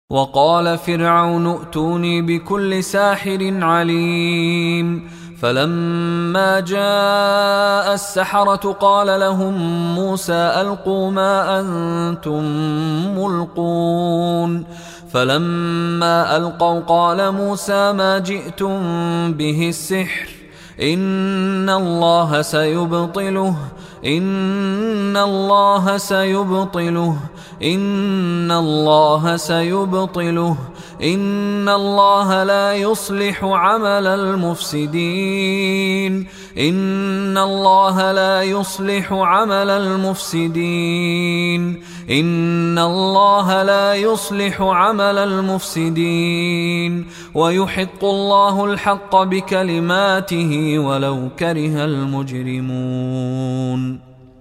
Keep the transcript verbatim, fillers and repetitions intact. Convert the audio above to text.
وقال فرعون ائتوني بكل ساحر عليم فلما جاء السحرة قال لهم موسى ألقوا ما أنتم ملقون فلما ألقوا قال موسى ما جئتم به السحر إن الله سيبطله إن الله سيبطله إن الله سيبطله إن الله لا يصلح عمل المفسدين إن الله لا يصلح عمل المفسدين إن الله لا يصلح عمل المفسدين ويحق الله الحق بكلماته ولو كره المجرمون.